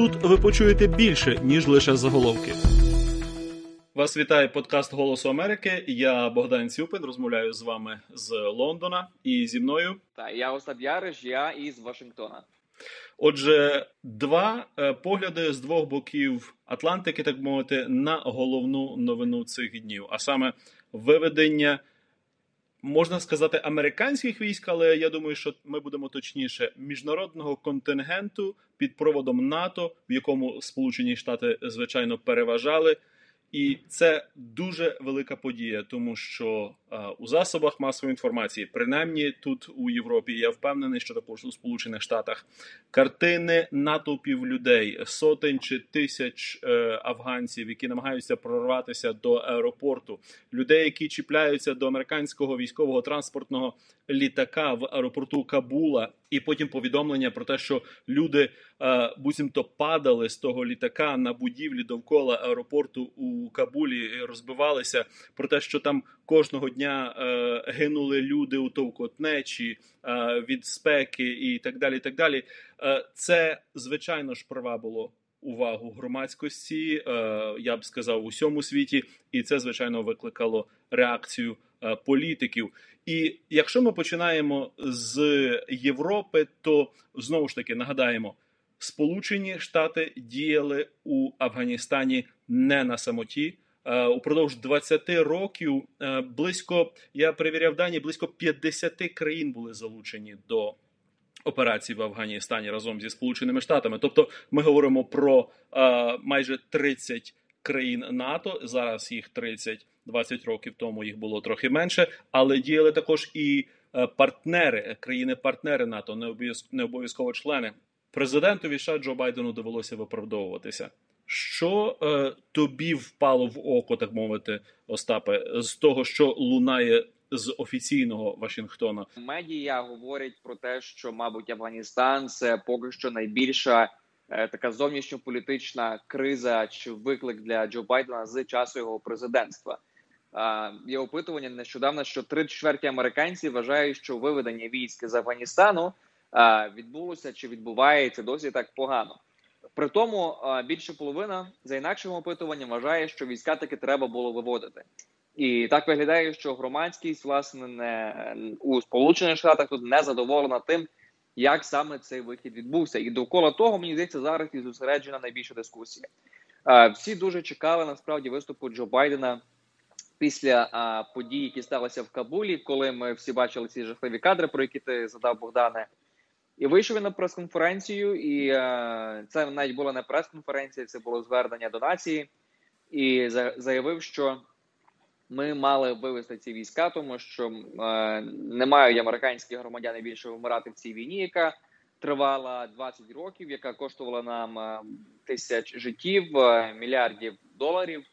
Тут ви почуєте більше, ніж лише заголовки. Вас вітає подкаст «Голосу Америки». Я Богдан Цюпин, розмовляю з вами з Лондона і зі мною. Та я Остап Яриш, я із Вашингтона. Отже, два погляди з двох боків Атлантики, так мовити, на головну новину цих днів. А саме виведення, можна сказати, американських військ, але я думаю, що ми будемо точніше, міжнародного контингенту під проводом НАТО, в якому Сполучені Штати, звичайно, переважали. І це дуже велика подія, тому що у засобах масової інформації, принаймні тут у Європі, я впевнений, що також у Сполучених Штатах, картини натовпів людей, сотень чи тисяч афганців, які намагаються прорватися до аеропорту, людей, які чіпляються до американського військового транспортного літака в аеропорту Кабула, і потім повідомлення про те, що люди буцімто падали з того літака на будівлі довкола аеропорту у Кабулі і розбивалися, про те, що там кожного дня гинули люди у товкотнечі від спеки і так далі, і так далі. Це, звичайно ж, привабило увагу громадськості, я б сказав, у всьому світі, і це, звичайно, викликало реакцію політиків. І якщо ми починаємо з Європи, то, знову ж таки, нагадаємо, Сполучені Штати діяли у Афганістані не на самоті. Упродовж 20 років я перевіряв дані, близько 50 країн були залучені до операцій в Афганістані разом зі Сполученими Штатами. Тобто ми говоримо про майже 30 країн НАТО, зараз їх 30, 20 років тому їх було трохи менше, але діяли також і партнери, країни-партнери НАТО, не обов'язково члени. Президентові США Джо Байдену довелося виправдовуватися. Що тобі впало в око, так мовити, Остапе, з того, що лунає з офіційного Вашингтона? Медіа говорять про те, що, мабуть, Афганістан – це поки що найбільша така зовнішньополітична криза чи виклик для Джо Байдена з часу його президентства. Є опитування нещодавно, що 3/4 американців вважають, що виведення військ з Афганістану відбулося чи відбувається досі так погано. При тому більше половина, за інакшим опитуванням, вважає, що війська таки треба було виводити. І так виглядає, що громадськість, власне, у Сполучених Штатах тут не задоволена тим, як саме цей вихід відбувся. І довкола того, мені здається, зараз і зосереджена найбільша дискусія. Всі дуже чекали, насправді, виступу Джо Байдена після подій, які сталися в Кабулі, коли ми всі бачили ці жахливі кадри, про які ти задав, Богдане. І вийшов він на прес-конференцію, і це навіть була не прес-конференція, це було звернення до нації, і заявив, що ми мали вивести ці війська, тому що не мають американські громадяни більше вмирати в цій війні, яка тривала 20 років, яка коштувала нам тисяч життів, мільярдів доларів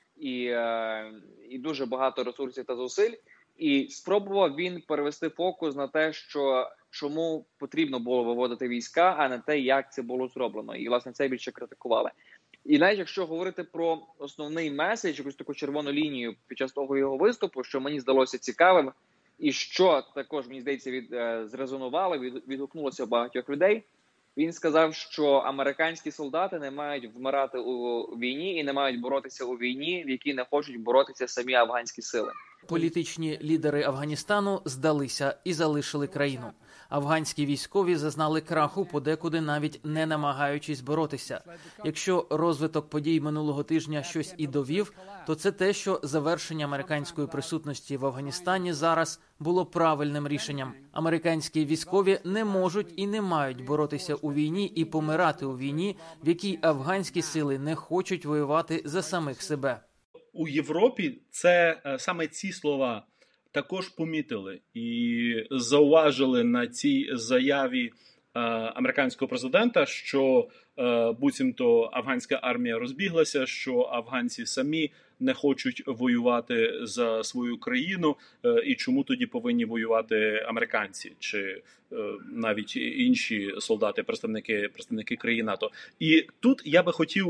і дуже багато ресурсів та зусиль. І спробував він перевести фокус на те, що чому потрібно було виводити війська, а не те, як це було зроблено. І, власне, це більше критикували. І навіть якщо говорити про основний меседж, якусь таку червону лінію під час того його виступу, що мені здалося цікавим, і що також, мені здається, зрезонувало, відгукнулося у багатьох людей, він сказав, що американські солдати не мають вмирати у війні і не мають боротися у війні, в якій не хочуть боротися самі афганські сили. Політичні лідери Афганістану здалися і залишили країну. Афганські військові зазнали краху, подекуди навіть не намагаючись боротися. Якщо розвиток подій минулого тижня щось і довів, то це те, що завершення американської присутності в Афганістані зараз було правильним рішенням. Американські військові не можуть і не мають боротися у війні і помирати у війні, в якій афганські сили не хочуть воювати за самих себе. У Європі саме ці слова також помітили і зауважили на цій заяві американського президента, що буцімто афганська армія розбіглася, що афганці самі не хочуть воювати за свою країну, і чому тоді повинні воювати американці чи навіть інші солдати, представники країн НАТО. І тут я би хотів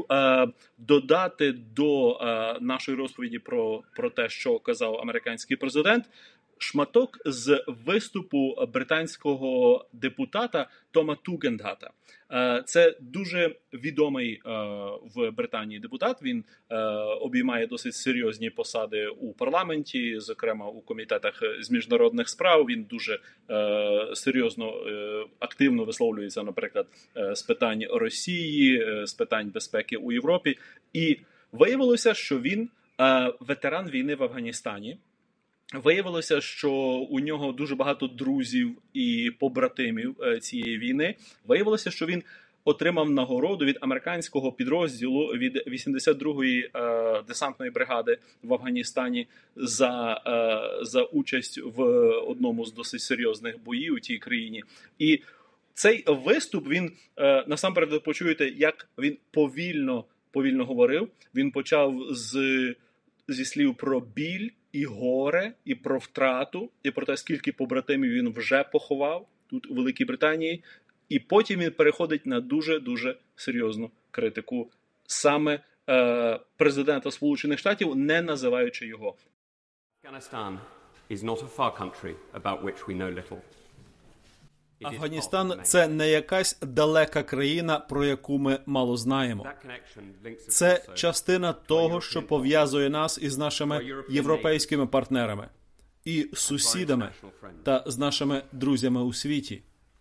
додати до нашої розповіді про те, що казав американський президент, шматок з виступу британського депутата Тома Тугендгата. Це дуже відомий в Британії депутат. Він обіймає досить серйозні посади у парламенті, зокрема у комітетах з міжнародних справ. Він дуже серйозно, активно висловлюється, наприклад, з питань Росії, з питань безпеки у Європі. І виявилося, що він ветеран війни в Афганістані. Виявилося, що у нього дуже багато друзів і побратимів цієї війни. Виявилося, що він отримав нагороду від американського підрозділу, від 82-ї десантної бригади в Афганістані за участь в одному з досить серйозних боїв у тій країні. І цей виступ, він, насамперед ви почуєте, як він повільно говорив. Він почав зі слів про біль і горе, і про втрату, і про те, скільки побратимів він вже поховав тут у Великій Британії. І потім він переходить на дуже-дуже серйозну критику саме президента Сполучених Штатів, не називаючи його. Афганістан – це не якась далека країна, про яку ми мало знаємо. Це частина того, що пов'язує нас із нашими європейськими партнерами, і сусідами, та з нашими друзями у світі.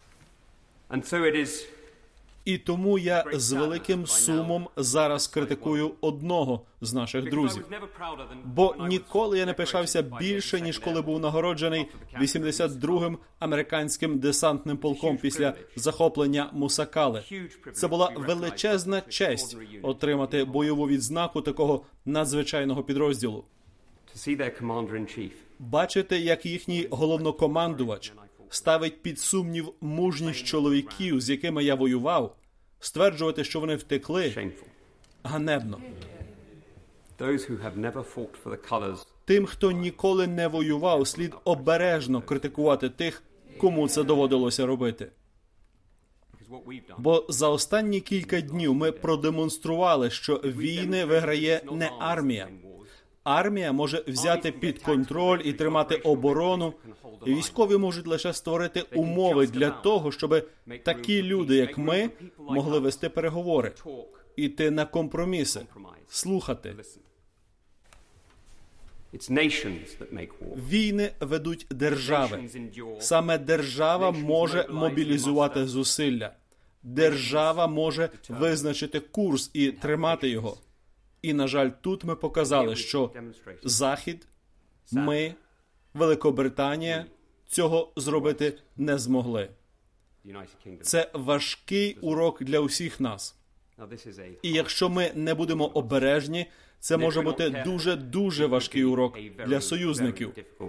І тому я з великим сумом зараз критикую одного з наших друзів. Бо ніколи я не пишався більше, ніж коли був нагороджений 82-м американським десантним полком після захоплення Мусакали. Це була величезна честь отримати бойову відзнаку такого надзвичайного підрозділу. Бачити, як їхній головнокомандувач ставить під сумнів мужність чоловіків, з якими я воював, стверджувати, що вони втекли, ганебно. Тим, хто ніколи не воював, слід обережно критикувати тих, кому це доводилося робити. Бо за останні кілька днів ми продемонстрували, що війни виграє не армія. Армія може взяти під контроль і тримати оборону, і військові можуть лише створити умови для того, щоб такі люди, як ми, могли вести переговори, іти на компроміси, слухати. Війни ведуть держави. Саме держава може мобілізувати зусилля. Держава може визначити курс і тримати його. І, на жаль, тут ми показали, що Захід, ми, Великобританія цього зробити не змогли. Це важкий урок для усіх нас. І якщо ми не будемо обережні, це може бути дуже-дуже важкий урок для союзників.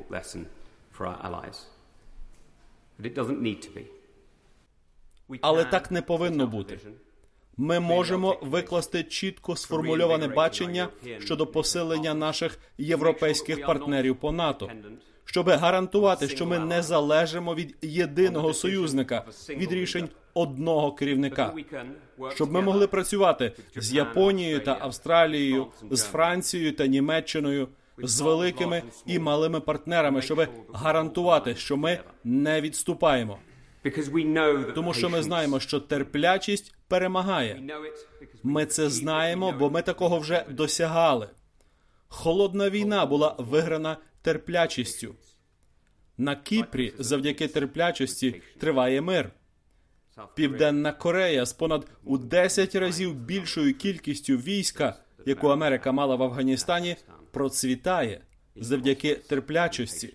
Але так не повинно бути. Ми можемо викласти чітко сформульоване бачення щодо посилення наших європейських партнерів по НАТО, щоб гарантувати, що ми не залежимо від єдиного союзника, від рішень одного керівника, щоб ми могли працювати з Японією та Австралією, з Францією та Німеччиною, з великими і малими партнерами, щоб гарантувати, що ми не відступаємо. Тому що ми знаємо, що терплячість перемагає. Ми це знаємо, бо ми такого вже досягали. Холодна війна була виграна терплячістю. На Кіпрі завдяки терплячості триває мир. Південна Корея з понад у 10 разів більшою кількістю війська, яку Америка мала в Афганістані, процвітає завдяки терплячості.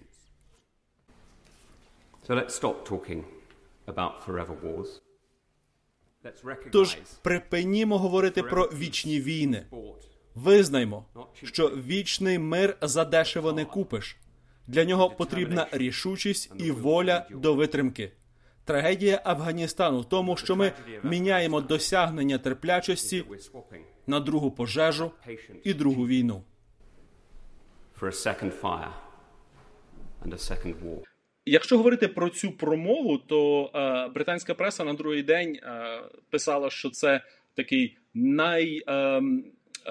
Тож припинімо говорити про вічні війни. Визнаймо, що вічний мир задешево не купиш. Для нього потрібна рішучість і воля до витримки. Трагедія Афганістану в тому, що ми міняємо досягнення терплячості на другу пожежу і другу війну. Якщо говорити про цю промову, то британська преса на другий день писала, що це такий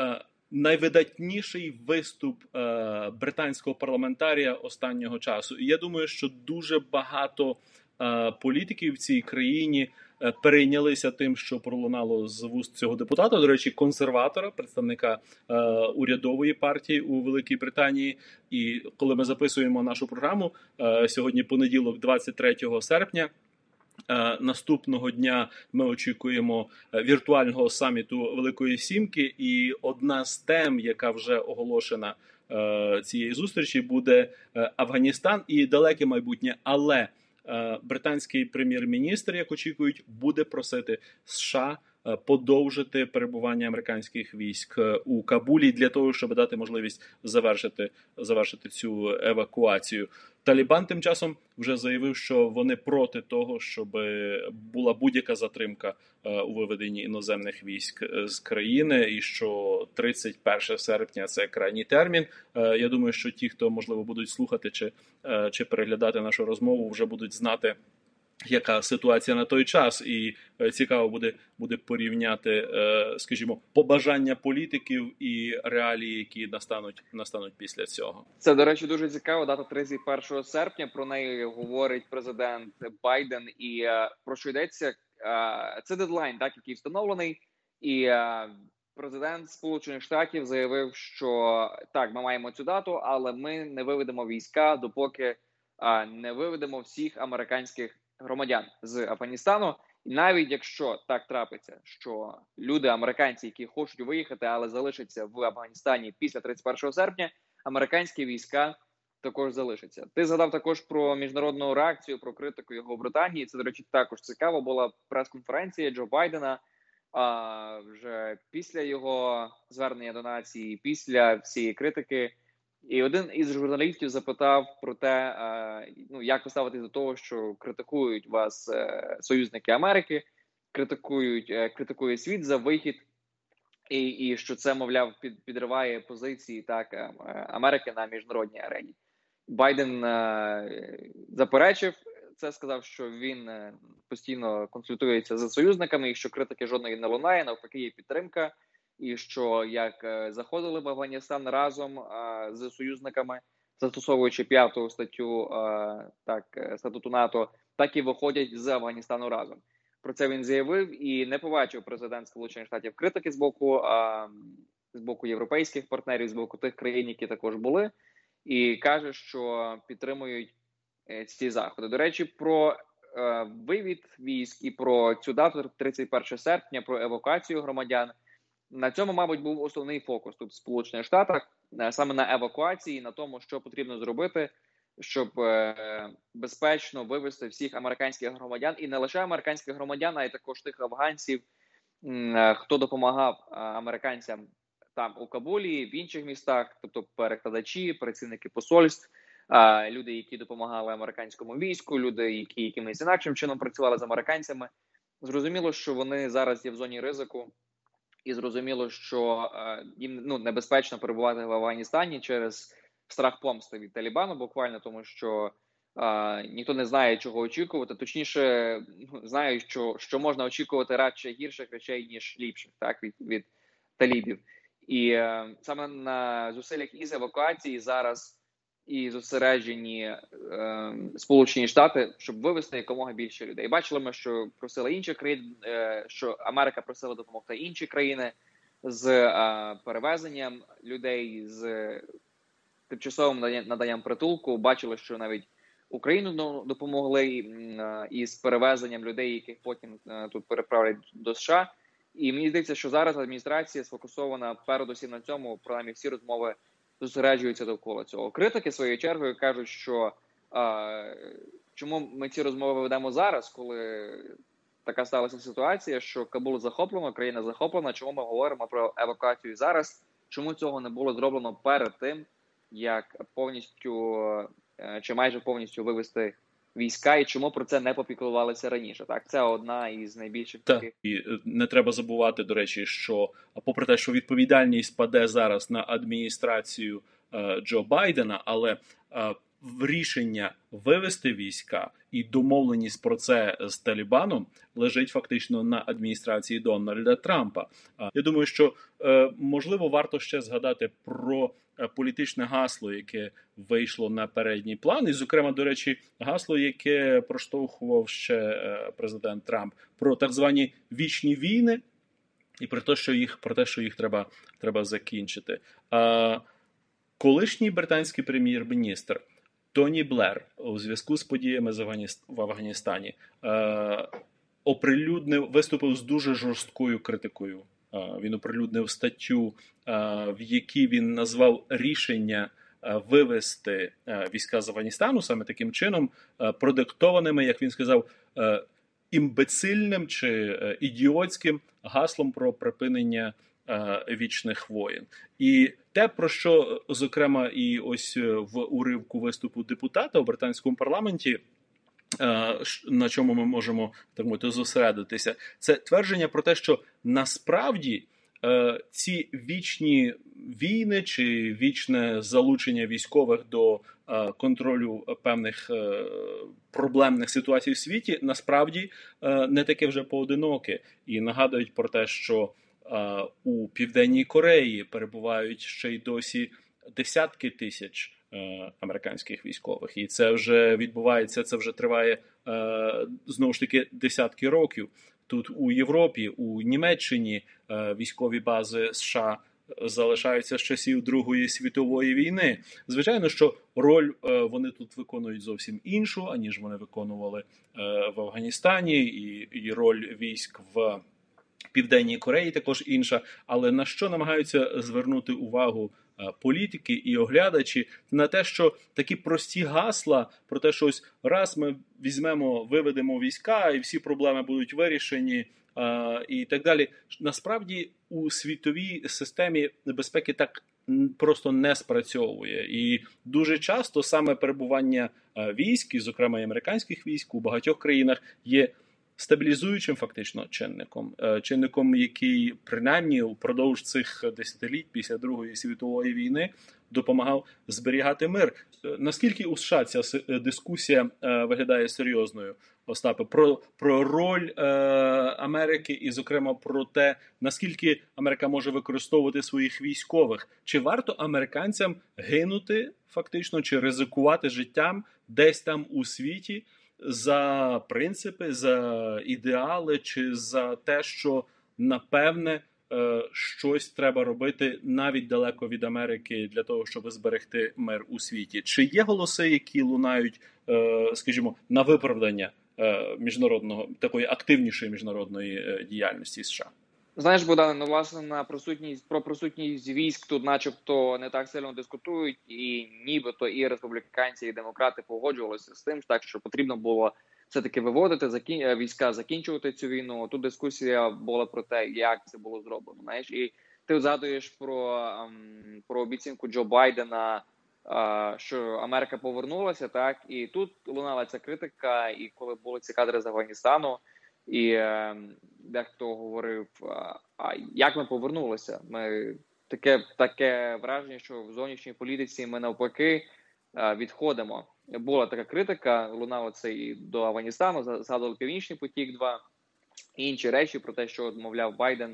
найвидатніший виступ британського парламентарія останнього часу. І я думаю, що дуже багато політиків в цій країні перейнялися тим, що пролунало з вуст цього депутата, до речі, консерватора, представника урядової партії у Великій Британії. І коли ми записуємо нашу програму, сьогодні понеділок, 23 серпня, наступного дня ми очікуємо віртуального саміту Великої Сімки, і одна з тем, яка вже оголошена цієї зустрічі, буде Афганістан і далеке майбутнє. Але британський прем'єр-міністр, як очікують, буде просити США подовжити перебування американських військ у Кабулі для того, щоб дати можливість завершити цю евакуацію. Талібан тим часом вже заявив, що вони проти того, щоб була будь-яка затримка у виведенні іноземних військ з країни, і що 31 серпня – це крайній термін. Я думаю, що ті, хто, можливо, будуть слухати чи переглядати нашу розмову, вже будуть знати, яка ситуація на той час, і цікаво буде порівняти, скажімо, побажання політиків і реалії, які настануть після цього. Це, до речі, дуже цікаво. Дата 31 серпня, про неї говорить президент Байден, і про що йдеться? Це дедлайн, так, який встановлений, і президент Сполучених Штатів заявив, що так, ми маємо цю дату, але ми не виведемо війська, допоки не виведемо всіх американських громадян з Афганістану. І навіть якщо так трапиться, що люди, американці, які хочуть виїхати, але залишаться в Афганістані після 31 серпня, американські війська також залишаться. Ти згадав також про міжнародну реакцію, про критику його в Британії. Це, до речі, також цікаво. Була прес-конференція Джо Байдена вже після його звернення до нації, після всієї критики. І один із журналістів запитав про те, як ви ставитесь до того, що критикують вас союзники Америки, критикує світ за вихід, і що це, мовляв, підриває позиції так Америки на міжнародній арені. Байден заперечив це, сказав, що він постійно консультується з союзниками і що критики жодної не лунає, навпаки є підтримка. І що як заходили в Афганістан разом з союзниками, застосовуючи 5-ту статтю статуту НАТО, так і виходять з Афганістану разом. Про це він заявив і не побачив президент Сполучених Штатів критики з боку європейських партнерів, з боку тих країн, які також були, і каже, що підтримують ці заходи. До речі, про вивід військ і про цю дату 31 серпня, про евакуацію громадян. На цьому, мабуть, був основний фокус тут в Сполучених Штатах, саме на евакуації, на тому, що потрібно зробити, щоб безпечно вивезти всіх американських громадян, і не лише американських громадян, а й також тих афганців, хто допомагав американцям там у Кабулі, в інших містах, тобто перекладачі, працівники посольств, люди, які допомагали американському війську, люди, які якимось інакшим чином працювали з американцями. Зрозуміло, що вони зараз є в зоні ризику. І зрозуміло, що їм небезпечно перебувати в Афганістані через страх помсти від Талібану, буквально, тому що ніхто не знає, чого очікувати. Точніше, знають, що можна очікувати радше гірших речей, ніж ліпших, так, від талібів. І саме на зусиллях із евакуації зараз і зосереджені Сполучені Штати, щоб вивезти якомога більше людей. Бачили ми, що просили інші країни, що Америка просила допомогти інші країни з перевезенням людей, з тимчасовим наданням притулку. Бачили, що навіть Україну допомогли із перевезенням людей, яких потім тут переправлять до США. І мені здається, що зараз адміністрація сфокусована передусім на цьому, принаймні всі розмови зосереджуються довкола цього. Критики своєю чергою кажуть, що чому ми ці розмови ведемо зараз, коли така сталася ситуація, що Кабул захоплено, країна захоплена, чому ми говоримо про евакуацію зараз, чому цього не було зроблено перед тим, як повністю чи майже повністю вивести війська, і чому про це не попіклувалися раніше. Так, це одна із найбільших таких. І не треба забувати, до речі, що попри те, що відповідальність паде зараз на адміністрацію Джо Байдена, але рішення вивести війська і домовленість про це з Талібаном лежить фактично на адміністрації Дональда Трампа. Я думаю, що можливо варто ще згадати про політичне гасло, яке вийшло на передній план, і, зокрема, до речі, гасло, яке проштовхував ще президент Трамп, про так звані вічні війни і про те, що їх треба закінчити. Колишній британський прем'єр-міністр Тоні Блер у зв'язку з подіями в Афганістані виступив з дуже жорсткою критикою. Він оприлюднив статтю, в якій він назвав рішення вивести війська з Афганістану саме таким чином, продиктованими, як він сказав, імбецильним чи ідіотським гаслом про припинення вічних воєн. І те, про що, зокрема, і ось в уривку виступу депутата у британському парламенті, на чому ми можемо, так мовити, зосередитися, це твердження про те, що насправді ці вічні війни чи вічне залучення військових до контролю певних проблемних ситуацій в світі насправді не таке вже поодиноке. І нагадують про те, що у Південній Кореї перебувають ще й досі десятки тисяч американських військових. І це вже відбувається, це вже триває, знову ж таки, десятки років. Тут у Європі, у Німеччині військові бази США залишаються з часів Другої світової війни. Звичайно, що роль вони тут виконують зовсім іншу, аніж вони виконували в Афганістані, і роль військ в Південній Кореї також інша. Але на що намагаються звернути увагу політики і оглядачі? На те, що такі прості гасла про те, що ось раз ми виведемо війська і всі проблеми будуть вирішені, і так далі. Насправді у світовій системі безпеки так просто не спрацьовує. І дуже часто саме перебування військ, і, зокрема, і американських військ у багатьох країнах є стабілізуючим фактично чинником, який принаймні упродовж цих десятиліть після Другої світової війни допомагав зберігати мир. Наскільки у США ця дискусія виглядає серйозною, Остапе, про роль Америки і, зокрема, про те, наскільки Америка може використовувати своїх військових? Чи варто американцям гинути фактично, чи ризикувати життям десь там у світі за принципи, за ідеали, чи за те, що, напевне, щось треба робити навіть далеко від Америки для того, щоб зберегти мир у світі? Чи є голоси, які лунають, скажімо, на виправдання такої активнішої міжнародної діяльності США? Знаєш, Богдане, власне, про присутність військ тут начебто не так сильно дискутують, і нібито і республіканці, і демократи погоджувалися з тим, так що потрібно було все-таки виводити війська, закінчувати цю війну. Тут дискусія була про те, як це було зроблено. Знаєш, і ти згадуєш про обіцянку Джо Байдена, що Америка повернулася, так, і тут лунала ця критика, і коли були ці кадри з Афганістану, і дехто говорив, а як ми повернулися? Таке враження, що в зовнішній політиці ми навпаки відходимо. Була така критика, лунало це і до Афганістану, згадували Північний потік-2, і інші речі про те, що, мовляв, Байден,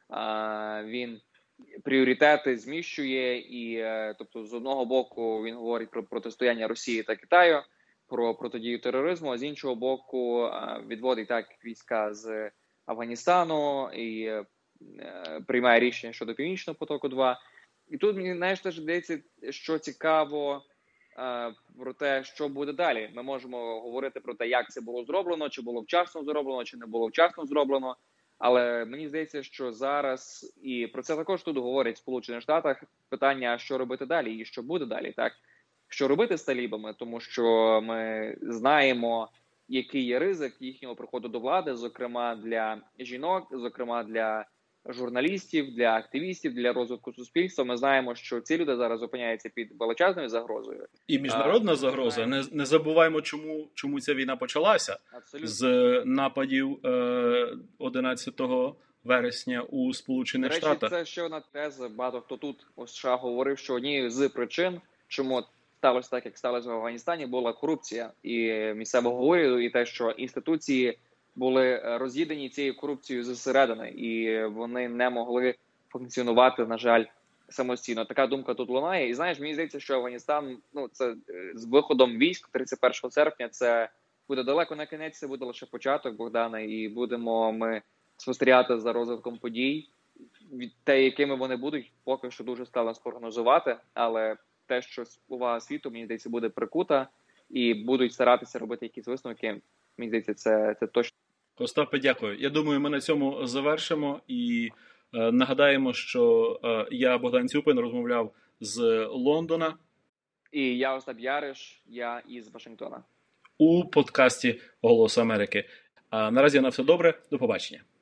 він пріоритети зміщує, і, тобто, з одного боку він говорить про протистояння Росії та Китаю, про протидію тероризму, а з іншого боку відводить так війська з Афганістану і приймає рішення щодо Північного потоку-2. І тут мені, знаєш, теж здається, що цікаво про те, що буде далі. Ми можемо говорити про те, як це було зроблено, чи було вчасно зроблено, чи не було вчасно зроблено. Але мені здається, що зараз, і про це також тут говорять в Сполучених Штатах, питання, що робити далі і що буде далі, так? Що робити з талібами, тому що ми знаємо, який є ризик їхнього приходу до влади, зокрема для жінок, зокрема для журналістів, для активістів, для розвитку суспільства. Ми знаємо, що ці люди зараз опиняються під величезною загрозою. І міжнародна загроза. Не забуваємо, чому ця війна почалася. Абсолютно. З нападів 11 вересня у Сполучених Штатах. Це ще одна теза. Багато хто тут у США говорив, що однією з причин, чому сталося так, як сталося в Афганістані, була корупція і місцевого уряду, і те, що інституції були роз'їдені цією корупцією зсередини, і вони не могли функціонувати, на жаль, самостійно. Така думка тут лунає. І знаєш, мені здається, що Афганістан, це з виходом військ 31 серпня, це буде далеко на кінець, це буде лише початок, Богдане, і будемо ми спостерігати за розвитком подій. Те, якими вони будуть, поки що дуже складно спрогнозувати, але те, що увага світу, мені здається, буде прикута, і будуть старатися робити якісь висновки, мені здається, це точно. Остапе, дякую. Я думаю, ми на цьому завершимо і нагадаємо, що я, Богдан Цюпин, розмовляв з Лондона. І я, Остап Яриш, я із Вашингтона. У подкасті «Голос Америки». А наразі на все добре. До побачення.